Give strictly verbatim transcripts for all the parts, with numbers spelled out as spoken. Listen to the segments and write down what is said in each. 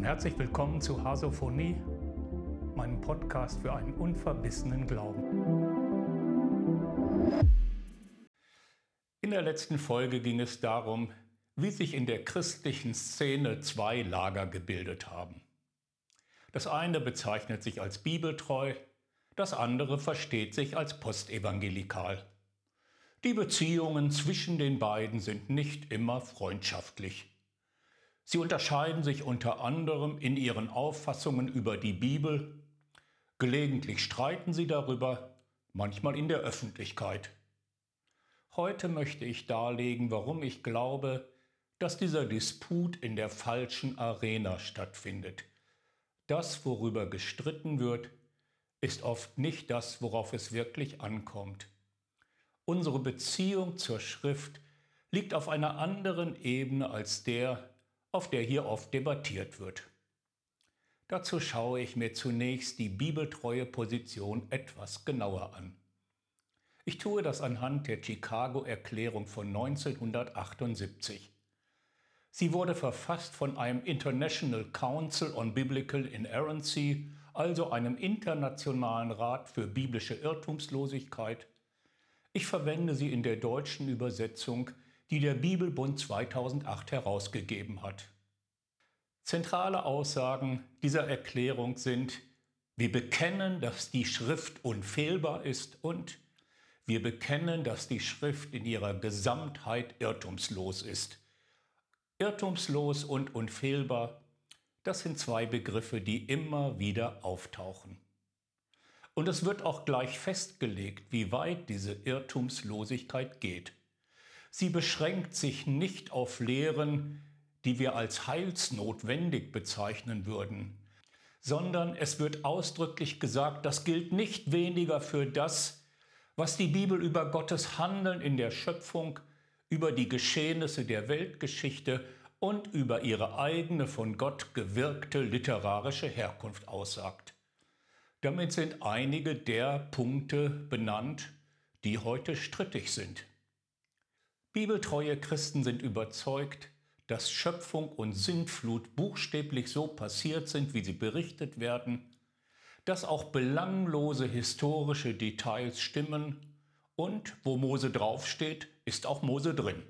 Herzlich willkommen zu Hasophonie, meinem Podcast für einen unverbissenen Glauben. In der letzten Folge ging es darum, wie sich in der christlichen Szene zwei Lager gebildet haben. Das eine bezeichnet sich als bibeltreu, das andere versteht sich als postevangelikal. Die Beziehungen zwischen den beiden sind nicht immer freundschaftlich. Sie unterscheiden sich unter anderem in ihren Auffassungen über die Bibel. Gelegentlich streiten sie darüber, manchmal in der Öffentlichkeit. Heute möchte ich darlegen, warum ich glaube, dass dieser Disput in der falschen Arena stattfindet. Das, worüber gestritten wird, ist oft nicht das, worauf es wirklich ankommt. Unsere Beziehung zur Schrift liegt auf einer anderen Ebene als der, auf der hier oft debattiert wird. Dazu schaue ich mir zunächst die bibeltreue Position etwas genauer an. Ich tue das anhand der Chicago-Erklärung von neunzehnhundertachtundsiebzig. Sie wurde verfasst von einem International Council on Biblical Inerrancy, also einem internationalen Rat für biblische Irrtumslosigkeit. Ich verwende sie in der deutschen Übersetzung, die der Bibelbund zweitausendacht herausgegeben hat. Zentrale Aussagen dieser Erklärung sind: Wir bekennen, dass die Schrift unfehlbar ist und wir bekennen, dass die Schrift in ihrer Gesamtheit irrtumslos ist. Irrtumslos und unfehlbar, das sind zwei Begriffe, die immer wieder auftauchen. Und es wird auch gleich festgelegt, wie weit diese Irrtumslosigkeit geht. Sie beschränkt sich nicht auf Lehren, die wir als heilsnotwendig bezeichnen würden, sondern es wird ausdrücklich gesagt, das gilt nicht weniger für das, was die Bibel über Gottes Handeln in der Schöpfung, über die Geschehnisse der Weltgeschichte und über ihre eigene von Gott gewirkte literarische Herkunft aussagt. Damit sind einige der Punkte benannt, die heute strittig sind. Bibeltreue Christen sind überzeugt, dass Schöpfung und Sintflut buchstäblich so passiert sind, wie sie berichtet werden, dass auch belanglose historische Details stimmen und wo Mose draufsteht, ist auch Mose drin.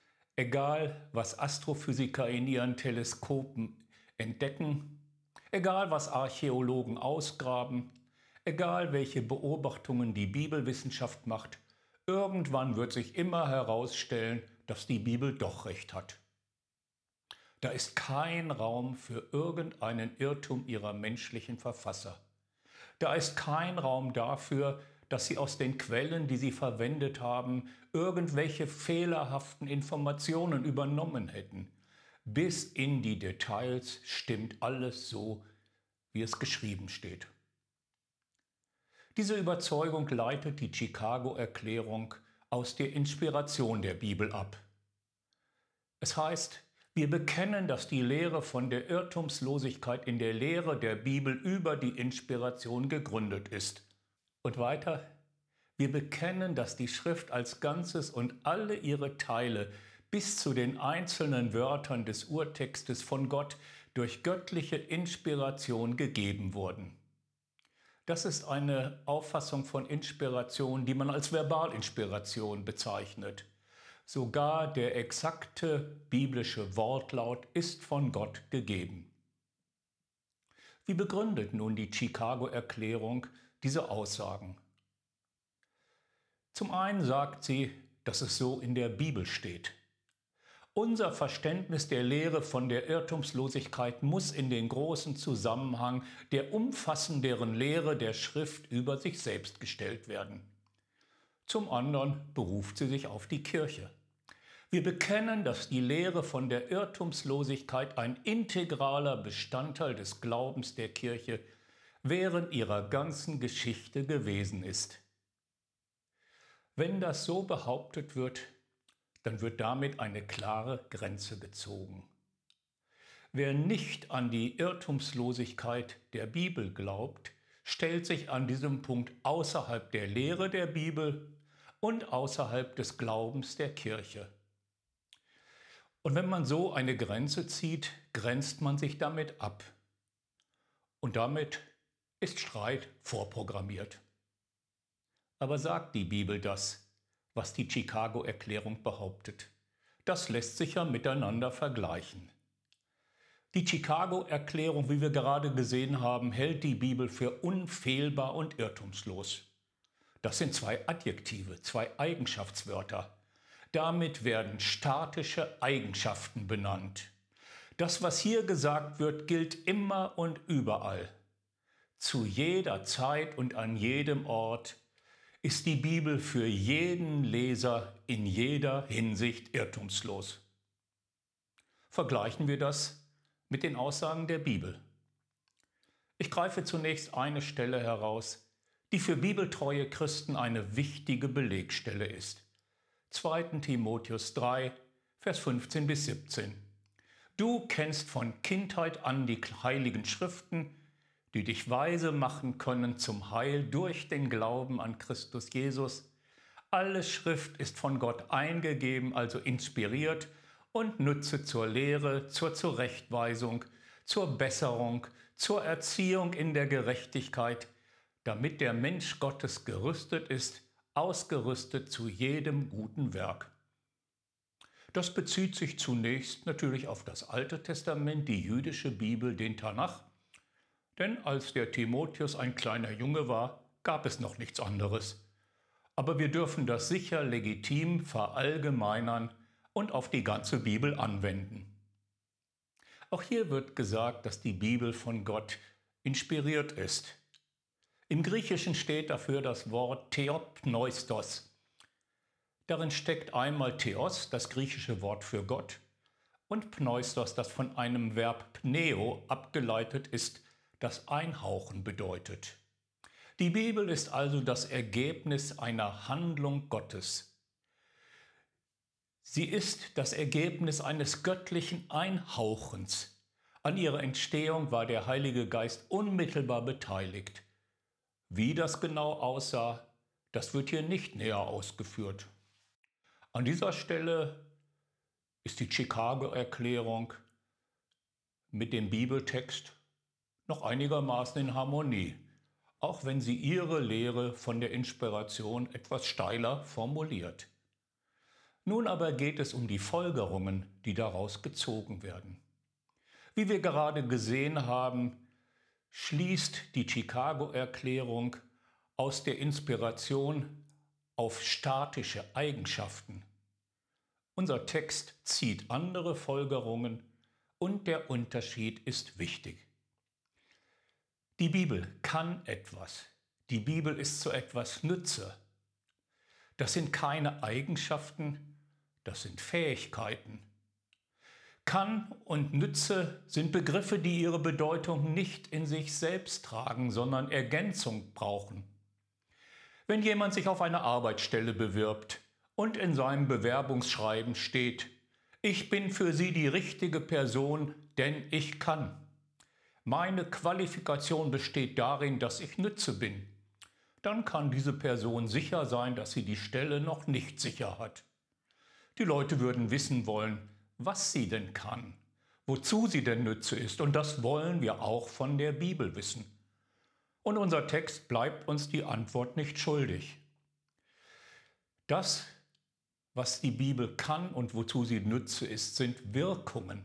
Egal, was Astrophysiker in ihren Teleskopen entdecken, egal, was Archäologen ausgraben, egal, welche Beobachtungen die Bibelwissenschaft macht, irgendwann wird sich immer herausstellen, dass die Bibel doch recht hat. Da ist kein Raum für irgendeinen Irrtum ihrer menschlichen Verfasser. Da ist kein Raum dafür, dass sie aus den Quellen, die sie verwendet haben, irgendwelche fehlerhaften Informationen übernommen hätten. Bis in die Details stimmt alles so, wie es geschrieben steht. Diese Überzeugung leitet die Chicago-Erklärung aus der Inspiration der Bibel ab. Es heißt, wir bekennen, dass die Lehre von der Irrtumslosigkeit in der Lehre der Bibel über die Inspiration gegründet ist. Und weiter, wir bekennen, dass die Schrift als Ganzes und alle ihre Teile bis zu den einzelnen Wörtern des Urtextes von Gott durch göttliche Inspiration gegeben wurden. Das ist eine Auffassung von Inspiration, die man als Verbalinspiration bezeichnet. Sogar der exakte biblische Wortlaut ist von Gott gegeben. Wie begründet nun die Chicago-Erklärung diese Aussagen? Zum einen sagt sie, dass es so in der Bibel steht. Unser Verständnis der Lehre von der Irrtumslosigkeit muss in den großen Zusammenhang der umfassenderen Lehre der Schrift über sich selbst gestellt werden. Zum anderen beruft sie sich auf die Kirche. Wir bekennen, dass die Lehre von der Irrtumslosigkeit ein integraler Bestandteil des Glaubens der Kirche während ihrer ganzen Geschichte gewesen ist. Wenn das so behauptet wird, dann wird damit eine klare Grenze gezogen. Wer nicht an die Irrtumslosigkeit der Bibel glaubt, stellt sich an diesem Punkt außerhalb der Lehre der Bibel und außerhalb des Glaubens der Kirche. Und wenn man so eine Grenze zieht, grenzt man sich damit ab. Und damit ist Streit vorprogrammiert. Aber sagt die Bibel das, was die Chicago-Erklärung behauptet? Das lässt sich ja miteinander vergleichen. Die Chicago-Erklärung, wie wir gerade gesehen haben, hält die Bibel für unfehlbar und irrtumslos. Das sind zwei Adjektive, zwei Eigenschaftswörter. Damit werden statische Eigenschaften benannt. Das, was hier gesagt wird, gilt immer und überall. Zu jeder Zeit und an jedem Ort ist die Bibel für jeden Leser in jeder Hinsicht irrtumslos. Vergleichen wir das mit den Aussagen der Bibel. Ich greife zunächst eine Stelle heraus, die für bibeltreue Christen eine wichtige Belegstelle ist. zweiter Timotheus drei, Vers fünfzehn bis siebzehn. Du kennst von Kindheit an die heiligen Schriften, die dich weise machen können zum Heil durch den Glauben an Christus Jesus. Alle Schrift ist von Gott eingegeben, also inspiriert und nütze zur Lehre, zur Zurechtweisung, zur Besserung, zur Erziehung in der Gerechtigkeit, damit der Mensch Gottes gerüstet ist, ausgerüstet zu jedem guten Werk. Das bezieht sich zunächst natürlich auf das Alte Testament, die jüdische Bibel, den Tanach. Denn als der Timotheus ein kleiner Junge war, gab es noch nichts anderes. Aber wir dürfen das sicher legitim verallgemeinern und auf die ganze Bibel anwenden. Auch hier wird gesagt, dass die Bibel von Gott inspiriert ist. Im Griechischen steht dafür das Wort Theopneustos. Darin steckt einmal Theos, das griechische Wort für Gott, und Pneustos, das von einem Verb pneo abgeleitet ist, das Einhauchen bedeutet. Die Bibel ist also das Ergebnis einer Handlung Gottes. Sie ist das Ergebnis eines göttlichen Einhauchens. An ihrer Entstehung war der Heilige Geist unmittelbar beteiligt. Wie das genau aussah, das wird hier nicht näher ausgeführt. An dieser Stelle ist die Chicago-Erklärung mit dem Bibeltext noch einigermaßen in Harmonie, auch wenn sie ihre Lehre von der Inspiration etwas steiler formuliert. Nun aber geht es um die Folgerungen, die daraus gezogen werden. Wie wir gerade gesehen haben, schließt die Chicago-Erklärung aus der Inspiration auf statische Eigenschaften. Unser Text zieht andere Folgerungen und der Unterschied ist wichtig. Die Bibel kann etwas. Die Bibel ist zu etwas Nütze. Das sind keine Eigenschaften, das sind Fähigkeiten. Kann und Nütze sind Begriffe, die ihre Bedeutung nicht in sich selbst tragen, sondern Ergänzung brauchen. Wenn jemand sich auf eine Arbeitsstelle bewirbt und in seinem Bewerbungsschreiben steht, ich bin für Sie die richtige Person, denn ich kann. Meine Qualifikation besteht darin, dass ich Nütze bin. Dann kann diese Person sicher sein, dass sie die Stelle noch nicht sicher hat. Die Leute würden wissen wollen, was sie denn kann, wozu sie denn Nütze ist, und das wollen wir auch von der Bibel wissen. Und unser Text bleibt uns die Antwort nicht schuldig. Das, was die Bibel kann und wozu sie Nütze ist, sind Wirkungen.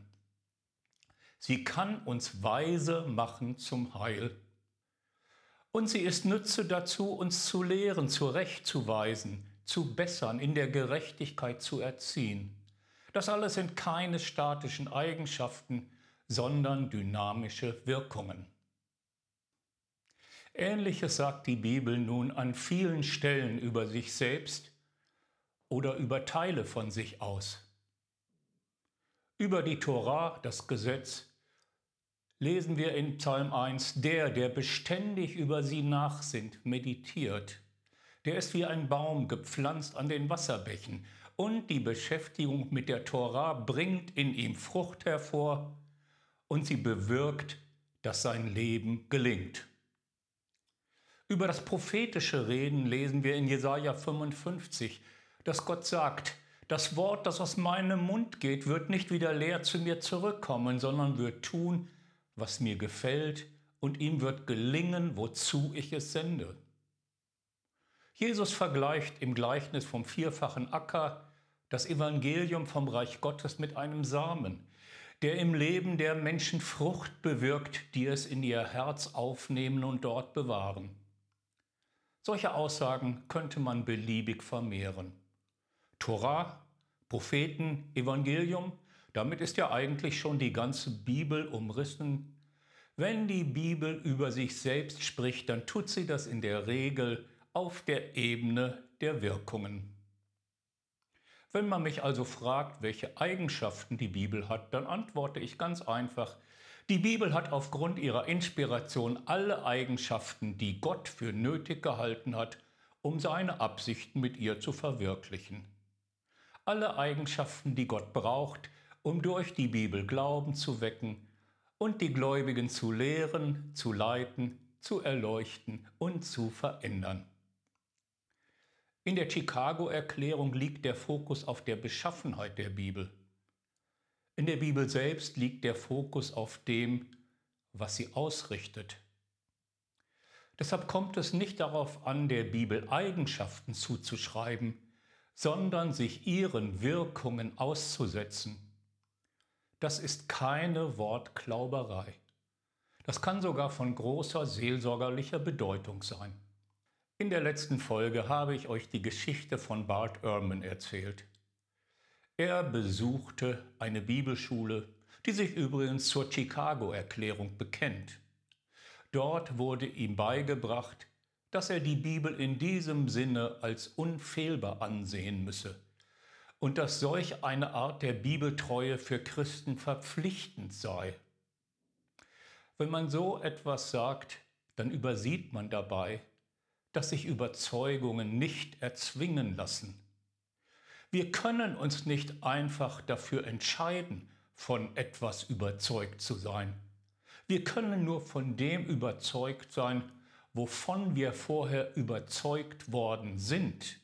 Sie kann uns weise machen zum Heil. Und sie ist Nütze dazu, uns zu lehren, zurechtzuweisen, zu bessern, in der Gerechtigkeit zu erziehen. Das alles sind keine statischen Eigenschaften, sondern dynamische Wirkungen. Ähnliches sagt die Bibel nun an vielen Stellen über sich selbst oder über Teile von sich aus. Über die Tora, das Gesetz, lesen wir in Psalm eins, der, der beständig über sie nachsinnt, meditiert, der ist wie ein Baum gepflanzt an den Wasserbächen, und die Beschäftigung mit der Tora bringt in ihm Frucht hervor und sie bewirkt, dass sein Leben gelingt. Über das prophetische Reden lesen wir in Jesaja fünfundfünfzig, dass Gott sagt, Das Wort, das aus meinem Mund geht, wird nicht wieder leer zu mir zurückkommen, sondern wird tun, was mir gefällt, und ihm wird gelingen, wozu ich es sende. Jesus vergleicht im Gleichnis vom vierfachen Acker das Evangelium vom Reich Gottes mit einem Samen, der im Leben der Menschen Frucht bewirkt, die es in ihr Herz aufnehmen und dort bewahren. Solche Aussagen könnte man beliebig vermehren. Torah, Propheten, Evangelium, damit ist ja eigentlich schon die ganze Bibel umrissen. Wenn die Bibel über sich selbst spricht, dann tut sie das in der Regel auf der Ebene der Wirkungen. Wenn man mich also fragt, welche Eigenschaften die Bibel hat, dann antworte ich ganz einfach: Die Bibel hat aufgrund ihrer Inspiration alle Eigenschaften, die Gott für nötig gehalten hat, um seine Absichten mit ihr zu verwirklichen. Alle Eigenschaften, die Gott braucht, um durch die Bibel Glauben zu wecken und die Gläubigen zu lehren, zu leiten, zu erleuchten und zu verändern. In der Chicago-Erklärung liegt der Fokus auf der Beschaffenheit der Bibel. In der Bibel selbst liegt der Fokus auf dem, was sie ausrichtet. Deshalb kommt es nicht darauf an, der Bibel Eigenschaften zuzuschreiben, sondern sich ihren Wirkungen auszusetzen. Das ist keine Wortklauberei. Das kann sogar von großer seelsorgerlicher Bedeutung sein. In der letzten Folge habe ich euch die Geschichte von Bart Ehrman erzählt. Er besuchte eine Bibelschule, die sich übrigens zur Chicago-Erklärung bekennt. Dort wurde ihm beigebracht, dass er die Bibel in diesem Sinne als unfehlbar ansehen müsse und dass solch eine Art der Bibeltreue für Christen verpflichtend sei. Wenn man so etwas sagt, dann übersieht man dabei, dass sich Überzeugungen nicht erzwingen lassen. Wir können uns nicht einfach dafür entscheiden, von etwas überzeugt zu sein. Wir können nur von dem überzeugt sein, wovon wir vorher überzeugt worden sind.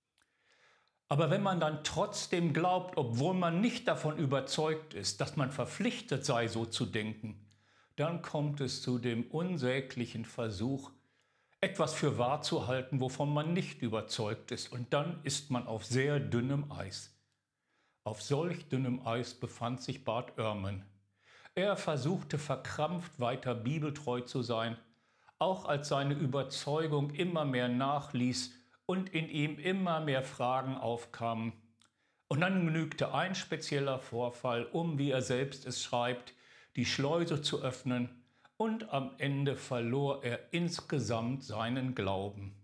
Aber wenn man dann trotzdem glaubt, obwohl man nicht davon überzeugt ist, dass man verpflichtet sei, so zu denken, dann kommt es zu dem unsäglichen Versuch, etwas für wahr zu halten, wovon man nicht überzeugt ist. Und dann ist man auf sehr dünnem Eis. Auf solch dünnem Eis befand sich Bart Ehrman. Er versuchte verkrampft weiter bibeltreu zu sein, auch als seine Überzeugung immer mehr nachließ und in ihm immer mehr Fragen aufkamen. Und dann genügte ein spezieller Vorfall, um, wie er selbst es schreibt, die Schleuse zu öffnen, und am Ende verlor er insgesamt seinen Glauben.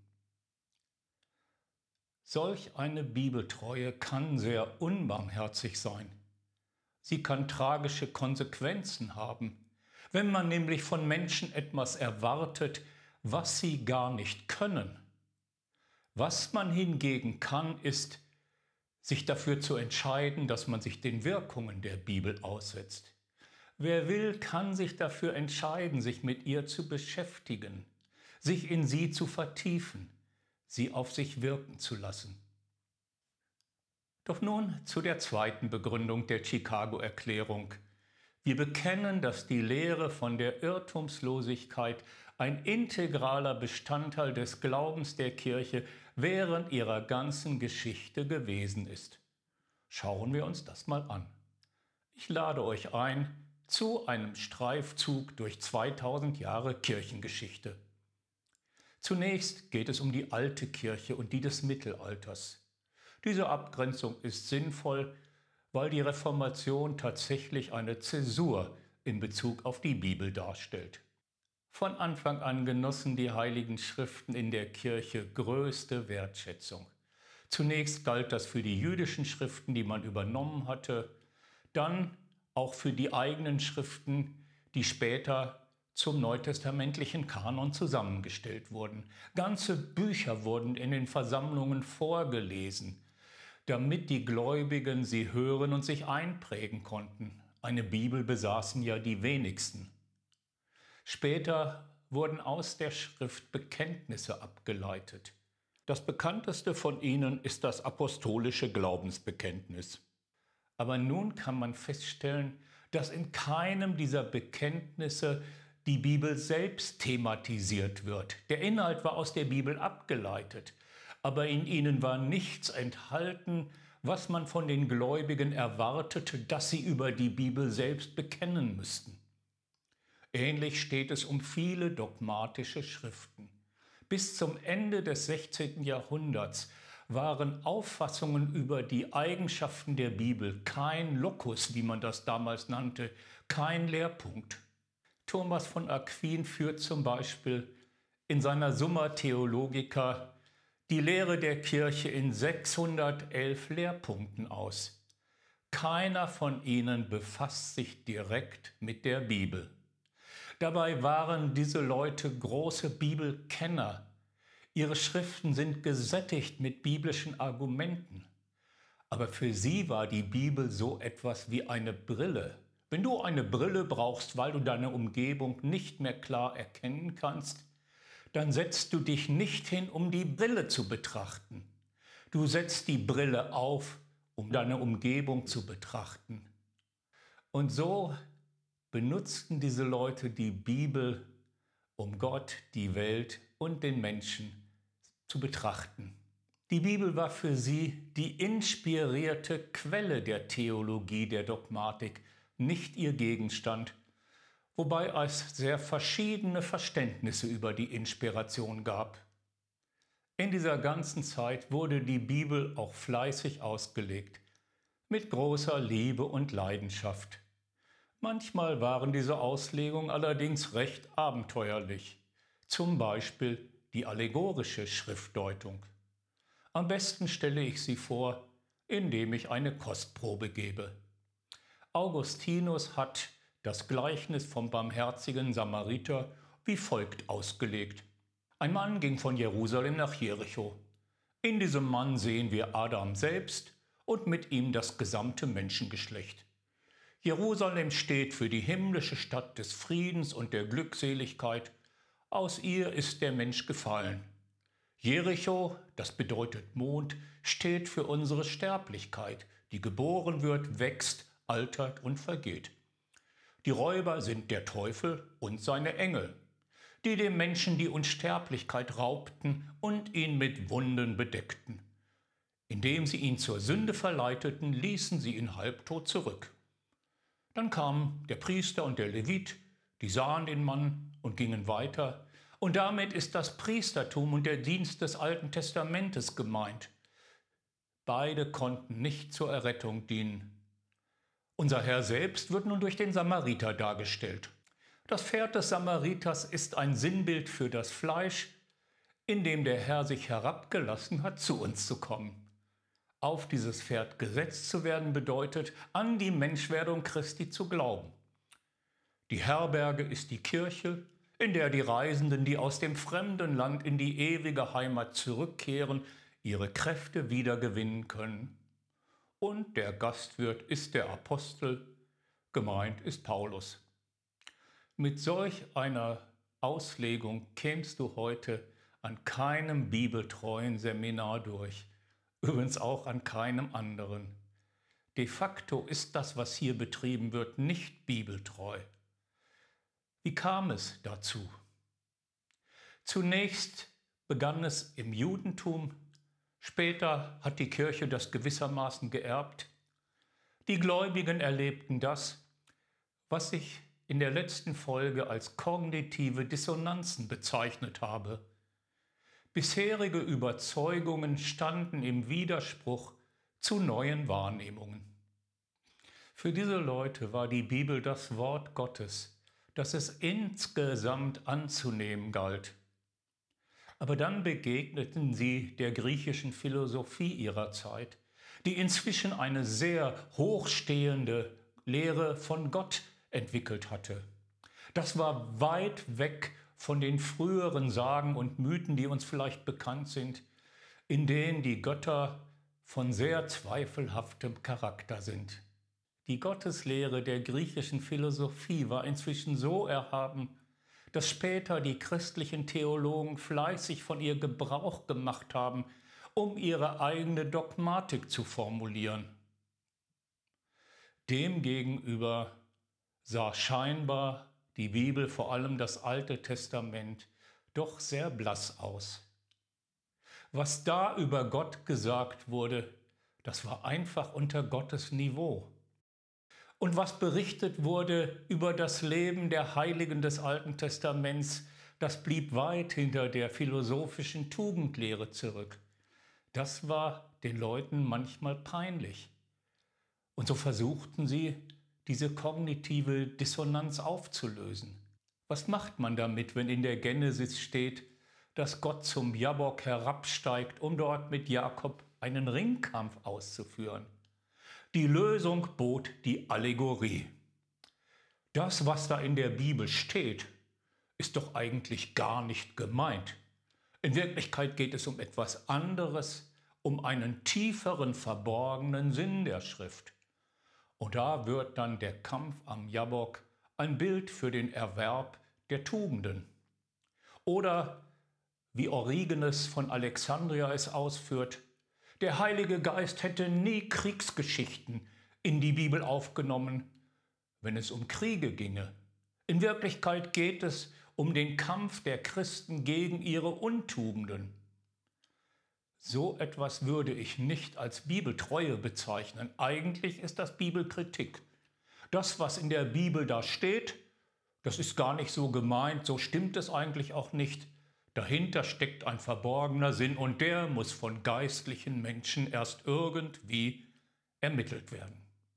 Solch eine Bibeltreue kann sehr unbarmherzig sein. Sie kann tragische Konsequenzen haben, wenn man nämlich von Menschen etwas erwartet, was sie gar nicht können. Was man hingegen kann, ist, sich dafür zu entscheiden, dass man sich den Wirkungen der Bibel aussetzt. Wer will, kann sich dafür entscheiden, sich mit ihr zu beschäftigen, sich in sie zu vertiefen, sie auf sich wirken zu lassen. Doch nun zu der zweiten Begründung der Chicago-Erklärung. Wir bekennen, dass die Lehre von der Irrtumslosigkeit ein integraler Bestandteil des Glaubens der Kirche während ihrer ganzen Geschichte gewesen ist. Schauen wir uns das mal an. Ich lade euch ein zu einem Streifzug durch zweitausend Jahre Kirchengeschichte. Zunächst geht es um die alte Kirche und die des Mittelalters. Diese Abgrenzung ist sinnvoll, weil die Reformation tatsächlich eine Zäsur in Bezug auf die Bibel darstellt. Von Anfang an genossen die Heiligen Schriften in der Kirche größte Wertschätzung. Zunächst galt das für die jüdischen Schriften, die man übernommen hatte, dann auch für die eigenen Schriften, die später zum neutestamentlichen Kanon zusammengestellt wurden. Ganze Bücher wurden in den Versammlungen vorgelesen, damit die Gläubigen sie hören und sich einprägen konnten. Eine Bibel besaßen ja die wenigsten. Später wurden aus der Schrift Bekenntnisse abgeleitet. Das bekannteste von ihnen ist das apostolische Glaubensbekenntnis. Aber nun kann man feststellen, dass in keinem dieser Bekenntnisse die Bibel selbst thematisiert wird. Der Inhalt war aus der Bibel abgeleitet, aber in ihnen war nichts enthalten, was man von den Gläubigen erwartete, dass sie über die Bibel selbst bekennen müssten. Ähnlich steht es um viele dogmatische Schriften. Bis zum Ende des sechzehnten Jahrhunderts waren Auffassungen über die Eigenschaften der Bibel kein Locus, wie man das damals nannte, kein Lehrpunkt. Thomas von Aquin führt zum Beispiel in seiner Summa Theologica die Lehre der Kirche in sechshundertelf Lehrpunkten aus. Keiner von ihnen befasst sich direkt mit der Bibel. Dabei waren diese Leute große Bibelkenner. Ihre Schriften sind gesättigt mit biblischen Argumenten. Aber für sie war die Bibel so etwas wie eine Brille. Wenn du eine Brille brauchst, weil du deine Umgebung nicht mehr klar erkennen kannst, dann setzt du dich nicht hin, um die Brille zu betrachten. Du setzt die Brille auf, um deine Umgebung zu betrachten. Und so benutzten diese Leute die Bibel, um Gott, die Welt und den Menschen zu betrachten. Die Bibel war für sie die inspirierte Quelle der Theologie, der Dogmatik, nicht ihr Gegenstand, wobei es sehr verschiedene Verständnisse über die Inspiration gab. In dieser ganzen Zeit wurde die Bibel auch fleißig ausgelegt, mit großer Liebe und Leidenschaft. Manchmal waren diese Auslegungen allerdings recht abenteuerlich, zum Beispiel die allegorische Schriftdeutung. Am besten stelle ich sie vor, indem ich eine Kostprobe gebe. Augustinus hat das Gleichnis vom barmherzigen Samariter wie folgt ausgelegt. Ein Mann ging von Jerusalem nach Jericho. In diesem Mann sehen wir Adam selbst und mit ihm das gesamte Menschengeschlecht. Jerusalem steht für die himmlische Stadt des Friedens und der Glückseligkeit. Aus ihr ist der Mensch gefallen. Jericho, das bedeutet Mond, steht für unsere Sterblichkeit, die geboren wird, wächst, altert und vergeht. Die Räuber sind der Teufel und seine Engel, die dem Menschen die Unsterblichkeit raubten und ihn mit Wunden bedeckten. Indem sie ihn zur Sünde verleiteten, ließen sie ihn halbtot zurück. Dann kamen der Priester und der Levit, die sahen den Mann und gingen weiter. Und damit ist das Priestertum und der Dienst des Alten Testamentes gemeint. Beide konnten nicht zur Errettung dienen. Unser Herr selbst wird nun durch den Samariter dargestellt. Das Pferd des Samariters ist ein Sinnbild für das Fleisch, in dem der Herr sich herabgelassen hat, zu uns zu kommen. Auf dieses Pferd gesetzt zu werden bedeutet, an die Menschwerdung Christi zu glauben. Die Herberge ist die Kirche, in der die Reisenden, die aus dem fremden Land in die ewige Heimat zurückkehren, ihre Kräfte wiedergewinnen können. Und der Gastwirt ist der Apostel, gemeint ist Paulus. Mit solch einer Auslegung kämst du heute an keinem bibeltreuen Seminar durch. Übrigens auch an keinem anderen. De facto ist das, was hier betrieben wird, nicht bibeltreu. Wie kam es dazu? Zunächst begann es im Judentum, später hat die Kirche das gewissermaßen geerbt. Die Gläubigen erlebten das, was ich in der letzten Folge als kognitive Dissonanzen bezeichnet habe. Bisherige Überzeugungen standen im Widerspruch zu neuen Wahrnehmungen. Für diese Leute war die Bibel das Wort Gottes, das es insgesamt anzunehmen galt. Aber dann begegneten sie der griechischen Philosophie ihrer Zeit, die inzwischen eine sehr hochstehende Lehre von Gott entwickelt hatte. Das war weit weg von den früheren Sagen und Mythen, die uns vielleicht bekannt sind, in denen die Götter von sehr zweifelhaftem Charakter sind. Die Gotteslehre der griechischen Philosophie war inzwischen so erhaben, dass später die christlichen Theologen fleißig von ihr Gebrauch gemacht haben, um ihre eigene Dogmatik zu formulieren. Demgegenüber sah scheinbar die Bibel, vor allem das Alte Testament, doch sehr blass aus. Was da über Gott gesagt wurde, das war einfach unter Gottes Niveau. Und was berichtet wurde über das Leben der Heiligen des Alten Testaments, das blieb weit hinter der philosophischen Tugendlehre zurück. Das war den Leuten manchmal peinlich. Und so versuchten sie, diese kognitive Dissonanz aufzulösen. Was macht man damit, wenn in der Genesis steht, dass Gott zum Jabbok herabsteigt, um dort mit Jakob einen Ringkampf auszuführen? Die Lösung bot die Allegorie. Das, was da in der Bibel steht, ist doch eigentlich gar nicht gemeint. In Wirklichkeit geht es um etwas anderes, um einen tieferen, verborgenen Sinn der Schrift. Und da wird dann der Kampf am Jabbok ein Bild für den Erwerb der Tugenden. Oder, wie Origenes von Alexandria es ausführt, der Heilige Geist hätte nie Kriegsgeschichten in die Bibel aufgenommen, wenn es um Kriege ginge. In Wirklichkeit geht es um den Kampf der Christen gegen ihre Untugenden. So etwas würde ich nicht als Bibeltreue bezeichnen. Eigentlich ist das Bibelkritik. Das, was in der Bibel da steht, das ist gar nicht so gemeint, so stimmt es eigentlich auch nicht. Dahinter steckt ein verborgener Sinn und der muss von geistlichen Menschen erst irgendwie ermittelt werden.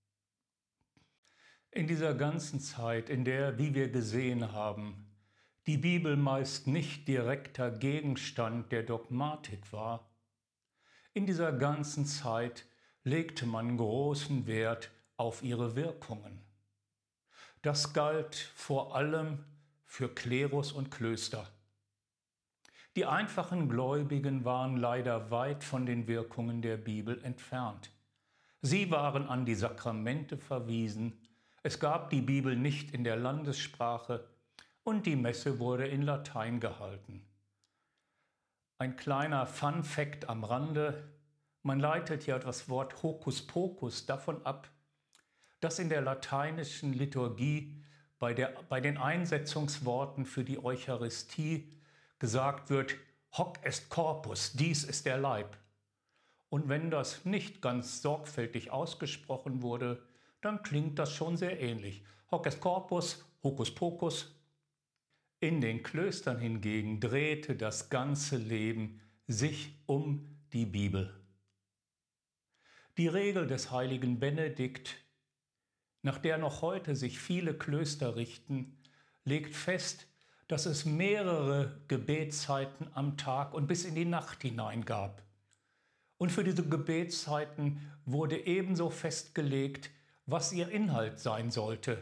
In dieser ganzen Zeit, in der, wie wir gesehen haben, die Bibel meist nicht direkter Gegenstand der Dogmatik war, in dieser ganzen Zeit legte man großen Wert auf ihre Wirkungen. Das galt vor allem für Klerus und Klöster. Die einfachen Gläubigen waren leider weit von den Wirkungen der Bibel entfernt. Sie waren an die Sakramente verwiesen, es gab die Bibel nicht in der Landessprache und die Messe wurde in Latein gehalten. Ein kleiner Fun-Fact am Rande: Man leitet ja das Wort Hokuspokus davon ab, dass in der lateinischen Liturgie bei, der, bei den Einsetzungsworten für die Eucharistie gesagt wird, hoc est corpus, dies ist der Leib. Und wenn das nicht ganz sorgfältig ausgesprochen wurde, dann klingt das schon sehr ähnlich. Hoc est corpus, hocus pocus. In den Klöstern hingegen drehte das ganze Leben sich um die Bibel. Die Regel des heiligen Benedikt, nach der noch heute sich viele Klöster richten, legt fest, dass es mehrere Gebetszeiten am Tag und bis in die Nacht hinein gab. Und für diese Gebetszeiten wurde ebenso festgelegt, was ihr Inhalt sein sollte: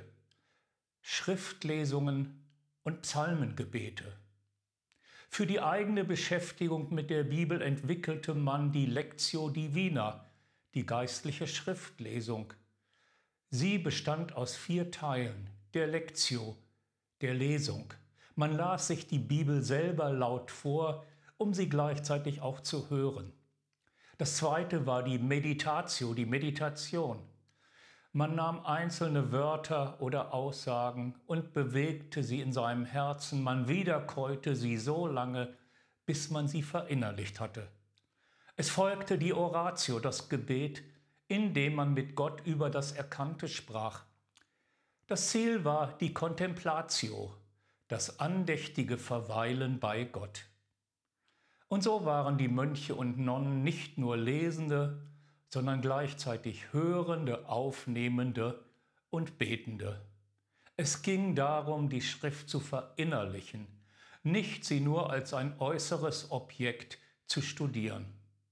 Schriftlesungen und Psalmengebete. Für die eigene Beschäftigung mit der Bibel entwickelte man die Lectio Divina, die geistliche Schriftlesung. Sie bestand aus vier Teilen: der Lectio, der Lesung. Man las sich die Bibel selber laut vor, um sie gleichzeitig auch zu hören. Das zweite war die Meditatio, die Meditation. Man nahm einzelne Wörter oder Aussagen und bewegte sie in seinem Herzen. Man wiederkäute sie so lange, bis man sie verinnerlicht hatte. Es folgte die Oratio, das Gebet, in dem man mit Gott über das Erkannte sprach. Das Ziel war die Contemplatio, das andächtige Verweilen bei Gott. Und so waren die Mönche und Nonnen nicht nur Lesende, sondern gleichzeitig Hörende, Aufnehmende und Betende. Es ging darum, die Schrift zu verinnerlichen, nicht sie nur als ein äußeres Objekt zu studieren.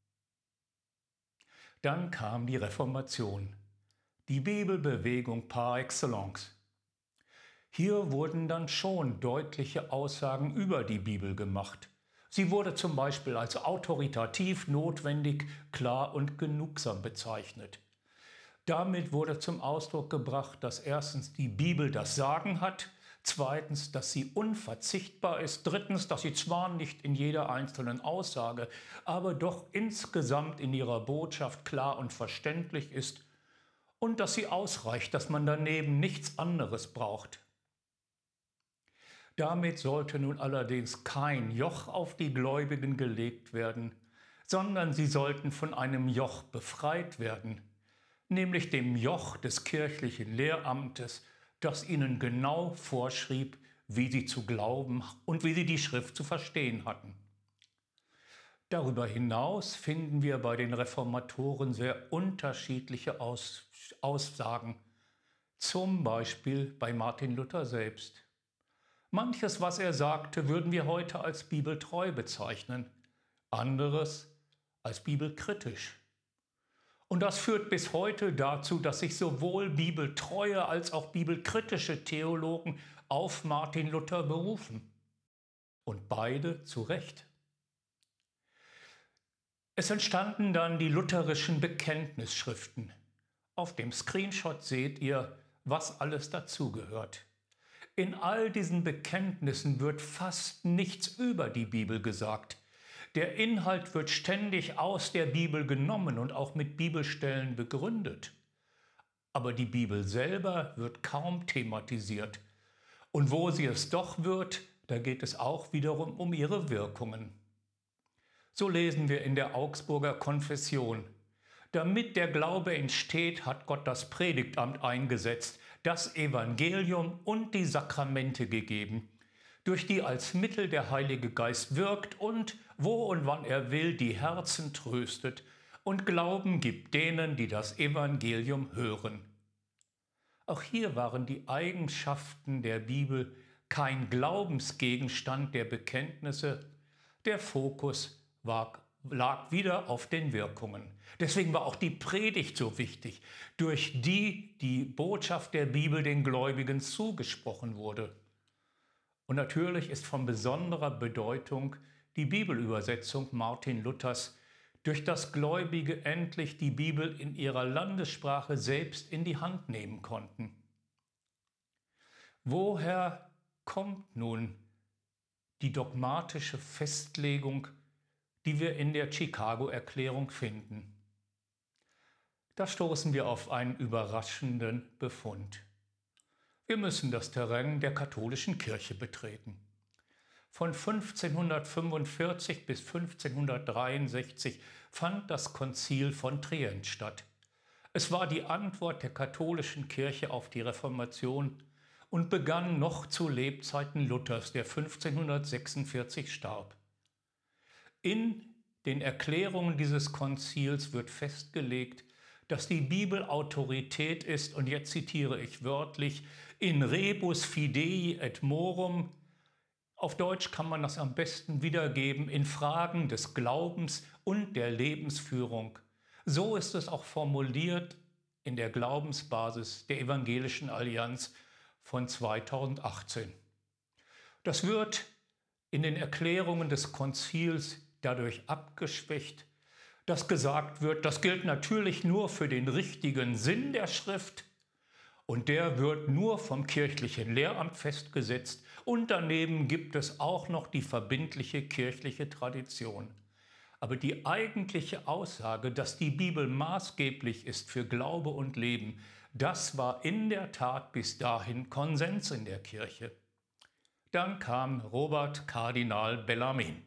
Dann kam die Reformation, die Bibelbewegung par excellence. Hier wurden dann schon deutliche Aussagen über die Bibel gemacht. Sie wurde zum Beispiel als autoritativ, notwendig, klar und genugsam bezeichnet. Damit wurde zum Ausdruck gebracht, dass erstens die Bibel das Sagen hat, Zweitens, dass sie unverzichtbar ist. Drittens, dass sie zwar nicht in jeder einzelnen Aussage, aber doch insgesamt in ihrer Botschaft klar und verständlich ist und dass sie ausreicht, dass man daneben nichts anderes braucht. Damit sollte nun allerdings kein Joch auf die Gläubigen gelegt werden, sondern sie sollten von einem Joch befreit werden, nämlich dem Joch des kirchlichen Lehramtes, das ihnen genau vorschrieb, wie sie zu glauben und wie sie die Schrift zu verstehen hatten. Darüber hinaus finden wir bei den Reformatoren sehr unterschiedliche Aus- Aussagen, zum Beispiel bei Martin Luther selbst. Manches, was er sagte, würden wir heute als bibeltreu bezeichnen, anderes als bibelkritisch. Und das führt bis heute dazu, dass sich sowohl bibeltreue als auch bibelkritische Theologen auf Martin Luther berufen. Und beide zu Recht. Es entstanden dann die lutherischen Bekenntnisschriften. Auf dem Screenshot seht ihr, was alles dazugehört. In all diesen Bekenntnissen wird fast nichts über die Bibel gesagt. Der Inhalt wird ständig aus der Bibel genommen und auch mit Bibelstellen begründet. Aber die Bibel selber wird kaum thematisiert. Und wo sie es doch wird, da geht es auch wiederum um ihre Wirkungen. So lesen wir in der Augsburger Konfession: Damit der Glaube entsteht, hat Gott das Predigtamt eingesetzt, das Evangelium und die Sakramente gegeben, durch die als Mittel der Heilige Geist wirkt und, wo und wann er will, die Herzen tröstet und Glauben gibt denen, die das Evangelium hören. Auch hier waren die Eigenschaften der Bibel kein Glaubensgegenstand der Bekenntnisse, der Fokus war, lag wieder auf den Wirkungen. Deswegen war auch die Predigt so wichtig, durch die die Botschaft der Bibel den Gläubigen zugesprochen wurde. Und natürlich ist von besonderer Bedeutung die Bibelübersetzung Martin Luthers, durch das Gläubige endlich die Bibel in ihrer Landessprache selbst in die Hand nehmen konnten. Woher kommt nun die dogmatische Festlegung, die wir in der Chicago-Erklärung finden? Da stoßen wir auf einen überraschenden Befund. Wir müssen das Terrain der katholischen Kirche betreten. Von fünfzehnhundertfünfundvierzig bis fünfzehnhundertdreiundsechzig fand das Konzil von Trient statt. Es war die Antwort der katholischen Kirche auf die Reformation und begann noch zu Lebzeiten Luthers, der fünfzehnhundertsechsundvierzig starb. In den Erklärungen dieses Konzils wird festgelegt, dass die Bibel Autorität ist, und jetzt zitiere ich wörtlich, in rebus fidei et morum. Auf Deutsch kann man das am besten wiedergeben, in Fragen des Glaubens und der Lebensführung. So ist es auch formuliert in der Glaubensbasis der Evangelischen Allianz von zweitausendachtzehn. Das wird in den Erklärungen des Konzils dadurch abgeschwächt, dass gesagt wird, das gilt natürlich nur für den richtigen Sinn der Schrift und der wird nur vom kirchlichen Lehramt festgesetzt und daneben gibt es auch noch die verbindliche kirchliche Tradition. Aber die eigentliche Aussage, dass die Bibel maßgeblich ist für Glaube und Leben, das war in der Tat bis dahin Konsens in der Kirche. Dann kam Robert Kardinal Bellarmin.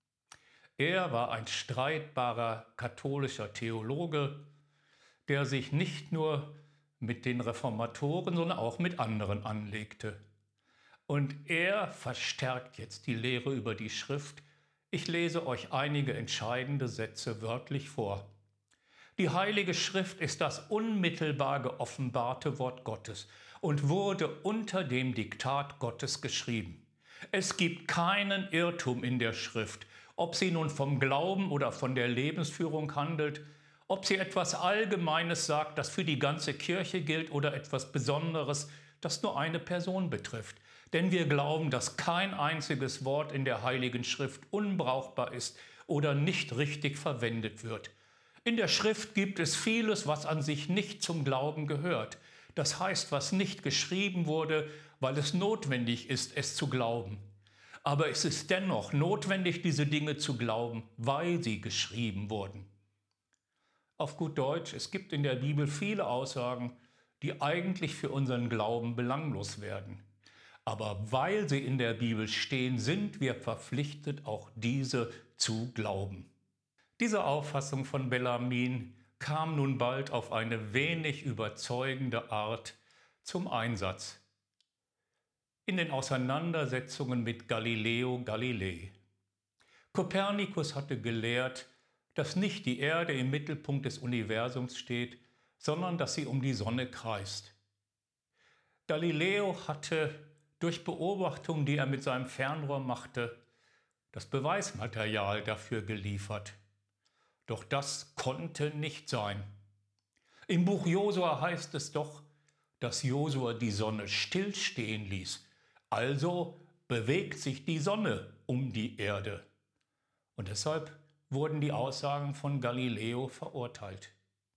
Er war ein streitbarer katholischer Theologe, der sich nicht nur mit den Reformatoren, sondern auch mit anderen anlegte. Und er verstärkt jetzt die Lehre über die Schrift. Ich lese euch einige entscheidende Sätze wörtlich vor. Die Heilige Schrift ist das unmittelbar geoffenbarte Wort Gottes und wurde unter dem Diktat Gottes geschrieben. Es gibt keinen Irrtum in der Schrift, ob sie nun vom Glauben oder von der Lebensführung handelt, ob sie etwas Allgemeines sagt, das für die ganze Kirche gilt, oder etwas Besonderes, das nur eine Person betrifft. Denn wir glauben, dass kein einziges Wort in der Heiligen Schrift unbrauchbar ist oder nicht richtig verwendet wird. In der Schrift gibt es vieles, was an sich nicht zum Glauben gehört. Das heißt, was nicht geschrieben wurde, weil es notwendig ist, es zu glauben. Aber es ist dennoch notwendig, diese Dinge zu glauben, weil sie geschrieben wurden. Auf gut Deutsch, es gibt in der Bibel viele Aussagen, die eigentlich für unseren Glauben belanglos werden. Aber weil sie in der Bibel stehen, sind wir verpflichtet, auch diese zu glauben. Diese Auffassung von Bellarmin kam nun bald auf eine wenig überzeugende Art zum Einsatz in den Auseinandersetzungen mit Galileo Galilei. Kopernikus hatte gelehrt, dass nicht die Erde im Mittelpunkt des Universums steht, sondern dass sie um die Sonne kreist. Galileo hatte durch Beobachtungen, die er mit seinem Fernrohr machte, das Beweismaterial dafür geliefert. Doch das konnte nicht sein. Im Buch Josua heißt es doch, dass Josua die Sonne stillstehen ließ. Also bewegt sich die Sonne um die Erde. Und deshalb wurden die Aussagen von Galileo verurteilt.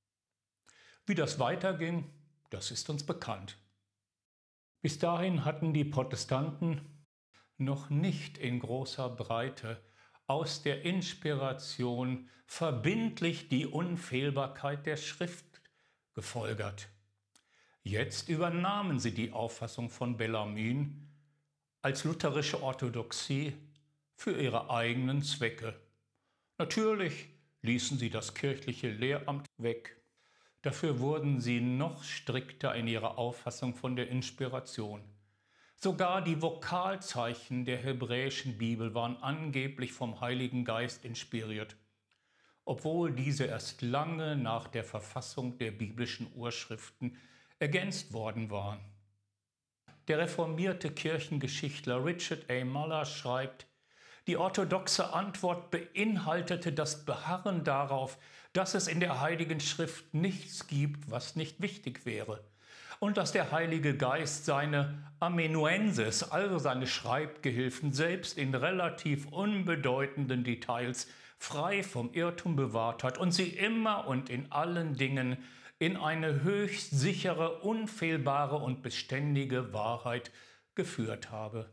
Wie das weiterging, das ist uns bekannt. Bis dahin hatten die Protestanten noch nicht in großer Breite aus der Inspiration verbindlich die Unfehlbarkeit der Schrift gefolgert. Jetzt übernahmen sie die Auffassung von Bellarmin als lutherische Orthodoxie für ihre eigenen Zwecke. Natürlich ließen sie das kirchliche Lehramt weg. Dafür wurden sie noch strikter in ihrer Auffassung von der Inspiration. Sogar die Vokalzeichen der hebräischen Bibel waren angeblich vom Heiligen Geist inspiriert, obwohl diese erst lange nach der Verfassung der biblischen Urschriften ergänzt worden waren. Der reformierte Kirchengeschichtler Richard A. Muller schreibt, die orthodoxe Antwort beinhaltete das Beharren darauf, dass es in der Heiligen Schrift nichts gibt, was nicht wichtig wäre, und dass der Heilige Geist seine Amanuenses, also seine Schreibgehilfen, selbst in relativ unbedeutenden Details frei vom Irrtum bewahrt hat und sie immer und in allen Dingen in eine höchst sichere, unfehlbare und beständige Wahrheit geführt habe.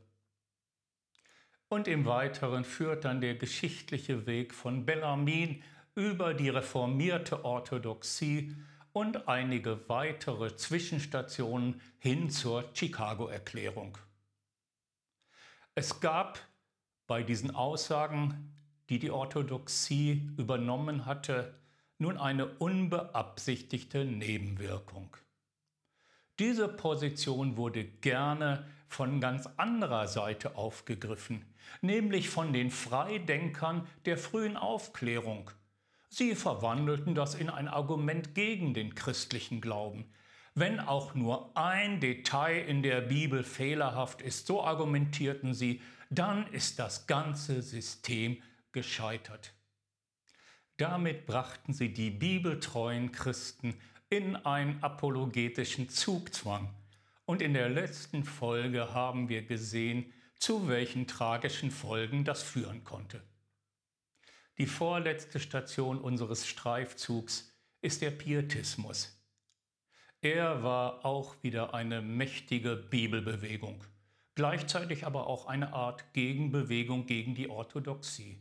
Und im Weiteren führt dann der geschichtliche Weg von Bellarmin über die reformierte Orthodoxie und einige weitere Zwischenstationen hin zur Chicago-Erklärung. Es gab bei diesen Aussagen, die die Orthodoxie übernommen hatte, nun eine unbeabsichtigte Nebenwirkung. Diese Position wurde gerne von ganz anderer Seite aufgegriffen, nämlich von den Freidenkern der frühen Aufklärung. Sie verwandelten das in ein Argument gegen den christlichen Glauben. Wenn auch nur ein Detail in der Bibel fehlerhaft ist, so argumentierten sie, dann ist das ganze System gescheitert. Damit brachten sie die bibeltreuen Christen in einen apologetischen Zugzwang. Und in der letzten Folge haben wir gesehen, zu welchen tragischen Folgen das führen konnte. Die vorletzte Station unseres Streifzugs ist der Pietismus. Er war auch wieder eine mächtige Bibelbewegung, gleichzeitig aber auch eine Art Gegenbewegung gegen die Orthodoxie.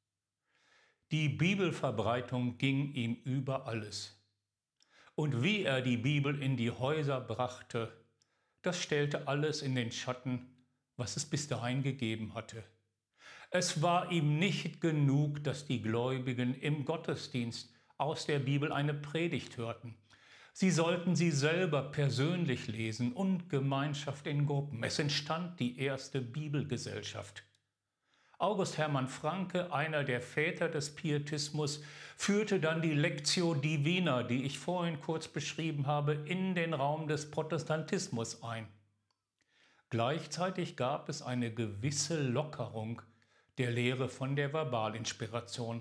Die Bibelverbreitung ging ihm über alles. Und wie er die Bibel in die Häuser brachte, das stellte alles in den Schatten, was es bis dahin gegeben hatte. Es war ihm nicht genug, dass die Gläubigen im Gottesdienst aus der Bibel eine Predigt hörten. Sie sollten sie selber persönlich lesen und Gemeinschaft in Gruppen. Es entstand die erste Bibelgesellschaft. August Hermann Francke, einer der Väter des Pietismus, führte dann die Lectio Divina, die ich vorhin kurz beschrieben habe, in den Raum des Protestantismus ein. Gleichzeitig gab es eine gewisse Lockerung der Lehre von der Verbalinspiration.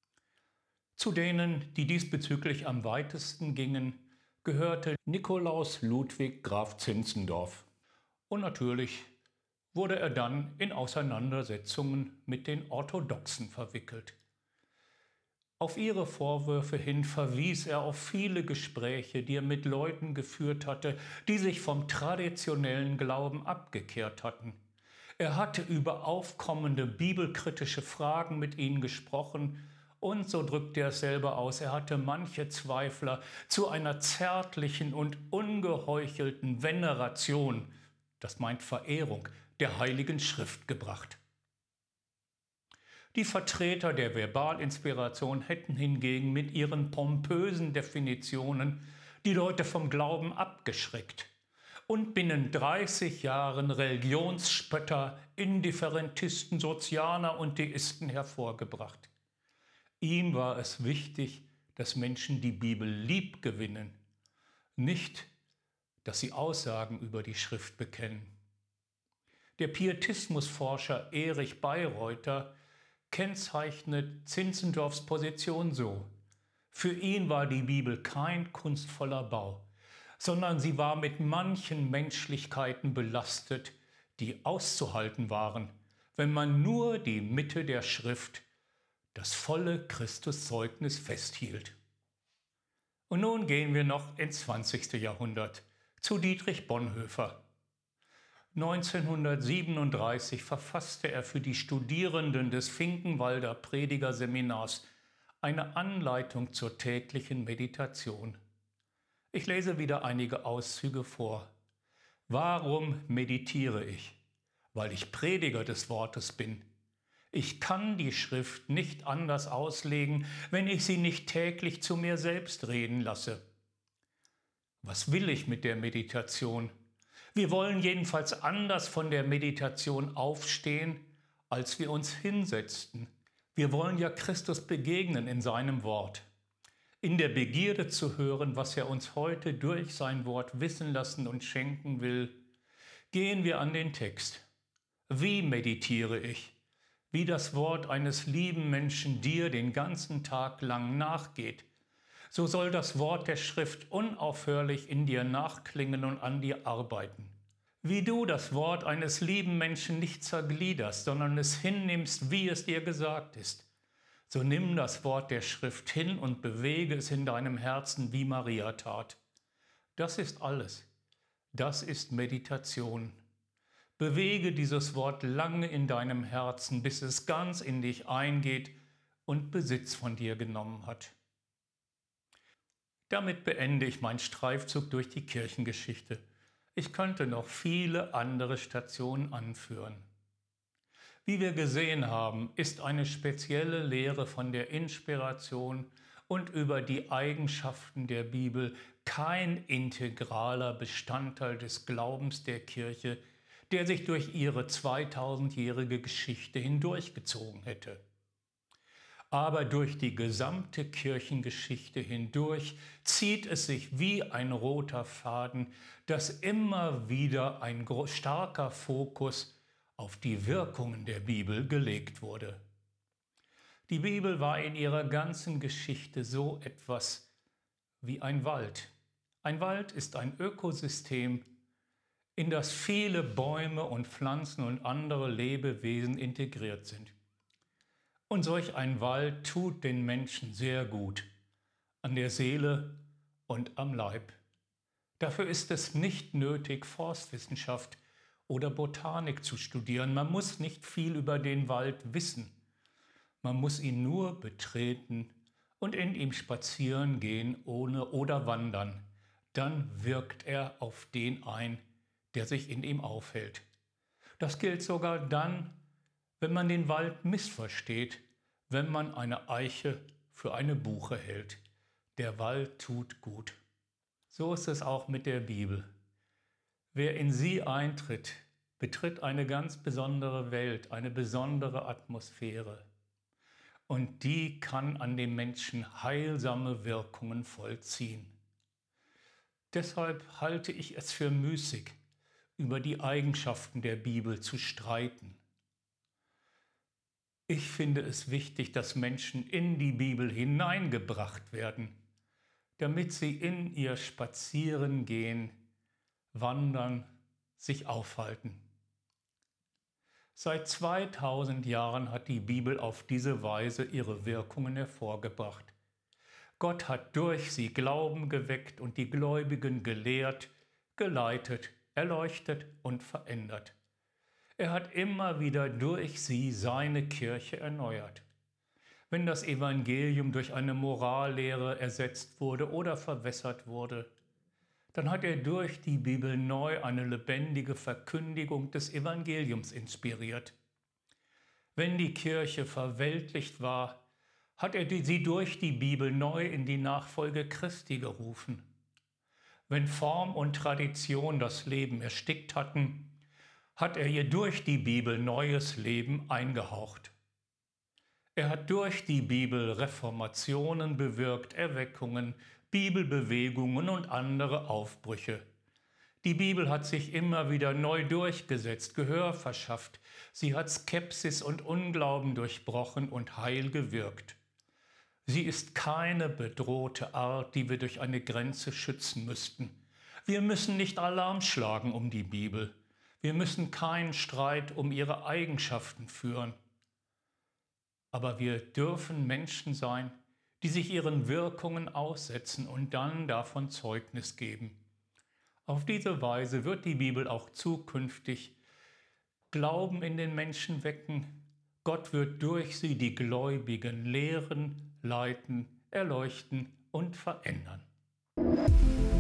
Zu denen, die diesbezüglich am weitesten gingen, gehörte Nikolaus Ludwig Graf Zinzendorf. Und natürlich wurde er dann in Auseinandersetzungen mit den Orthodoxen verwickelt. Auf ihre Vorwürfe hin verwies er auf viele Gespräche, die er mit Leuten geführt hatte, die sich vom traditionellen Glauben abgekehrt hatten. Er hatte über aufkommende bibelkritische Fragen mit ihnen gesprochen und, so drückte er es selber aus, er hatte manche Zweifler zu einer zärtlichen und ungeheuchelten Veneration, das meint Verehrung, der Heiligen Schrift gebracht. Die Vertreter der Verbalinspiration hätten hingegen mit ihren pompösen Definitionen die Leute vom Glauben abgeschreckt und binnen dreißig Jahren Religionsspötter, Indifferentisten, Sozianer und Deisten hervorgebracht. Ihm war es wichtig, dass Menschen die Bibel lieb gewinnen, nicht, dass sie Aussagen über die Schrift bekennen. Der Pietismusforscher Erich Bayreuther kennzeichnet Zinzendorfs Position so: Für ihn war die Bibel kein kunstvoller Bau, sondern sie war mit manchen Menschlichkeiten belastet, die auszuhalten waren, wenn man nur die Mitte der Schrift, das volle Christuszeugnis festhielt. Und nun gehen wir noch ins zwanzigste Jahrhundert, zu Dietrich Bonhoeffer. neunzehnhundertsiebenunddreißig verfasste er für die Studierenden des Finkenwalder Predigerseminars eine Anleitung zur täglichen Meditation. Ich lese wieder einige Auszüge vor. Warum meditiere ich? Weil ich Prediger des Wortes bin. Ich kann die Schrift nicht anders auslegen, wenn ich sie nicht täglich zu mir selbst reden lasse. Was will ich mit der Meditation? Wir wollen jedenfalls anders von der Meditation aufstehen, als wir uns hinsetzten. Wir wollen ja Christus begegnen in seinem Wort. In der Begierde zu hören, was er uns heute durch sein Wort wissen lassen und schenken will, gehen wir an den Text. Wie meditiere ich? Wie das Wort eines lieben Menschen dir den ganzen Tag lang nachgeht. So soll das Wort der Schrift unaufhörlich in dir nachklingen und an dir arbeiten. Wie du das Wort eines lieben Menschen nicht zergliederst, sondern es hinnimmst, wie es dir gesagt ist, so nimm das Wort der Schrift hin und bewege es in deinem Herzen, wie Maria tat. Das ist alles. Das ist Meditation. Bewege dieses Wort lange in deinem Herzen, bis es ganz in dich eingeht und Besitz von dir genommen hat. Damit beende ich meinen Streifzug durch die Kirchengeschichte. Ich könnte noch viele andere Stationen anführen. Wie wir gesehen haben, ist eine spezielle Lehre von der Inspiration und über die Eigenschaften der Bibel kein integraler Bestandteil des Glaubens der Kirche, der sich durch ihre zweitausendjährige Geschichte hindurchgezogen hätte. Aber durch die gesamte Kirchengeschichte hindurch zieht es sich wie ein roter Faden, dass immer wieder ein starker Fokus auf die Wirkungen der Bibel gelegt wurde. Die Bibel war in ihrer ganzen Geschichte so etwas wie ein Wald. Ein Wald ist ein Ökosystem, in das viele Bäume und Pflanzen und andere Lebewesen integriert sind. Und solch ein Wald tut den Menschen sehr gut, an der Seele und am Leib. Dafür ist es nicht nötig, Forstwissenschaft oder Botanik zu studieren. Man muss nicht viel über den Wald wissen. Man muss ihn nur betreten und in ihm spazieren gehen ohne oder wandern. Dann wirkt er auf den ein, der sich in ihm aufhält. Das gilt sogar dann, wenn man den Wald missversteht, wenn man eine Eiche für eine Buche hält. Der Wald tut gut. So ist es auch mit der Bibel. Wer in sie eintritt, betritt eine ganz besondere Welt, eine besondere Atmosphäre. Und die kann an dem Menschen heilsame Wirkungen vollziehen. Deshalb halte ich es für müßig, über die Eigenschaften der Bibel zu streiten. Ich finde es wichtig, dass Menschen in die Bibel hineingebracht werden, damit sie in ihr spazieren gehen, wandern, sich aufhalten. Seit zweitausend Jahren hat die Bibel auf diese Weise ihre Wirkungen hervorgebracht. Gott hat durch sie Glauben geweckt und die Gläubigen gelehrt, geleitet, erleuchtet und verändert. Er hat immer wieder durch sie seine Kirche erneuert. Wenn das Evangelium durch eine Morallehre ersetzt wurde oder verwässert wurde, dann hat er durch die Bibel neu eine lebendige Verkündigung des Evangeliums inspiriert. Wenn die Kirche verweltlicht war, hat er sie durch die Bibel neu in die Nachfolge Christi gerufen. Wenn Form und Tradition das Leben erstickt hatten, hat er ihr durch die Bibel neues Leben eingehaucht. Er hat durch die Bibel Reformationen bewirkt, Erweckungen, Bibelbewegungen und andere Aufbrüche. Die Bibel hat sich immer wieder neu durchgesetzt, Gehör verschafft. Sie hat Skepsis und Unglauben durchbrochen und heil gewirkt. Sie ist keine bedrohte Art, die wir durch eine Grenze schützen müssten. Wir müssen nicht Alarm schlagen um die Bibel. Wir müssen keinen Streit um ihre Eigenschaften führen. Aber wir dürfen Menschen sein, die sich ihren Wirkungen aussetzen und dann davon Zeugnis geben. Auf diese Weise wird die Bibel auch zukünftig Glauben in den Menschen wecken. Gott wird durch sie die Gläubigen lehren, leiten, erleuchten und verändern.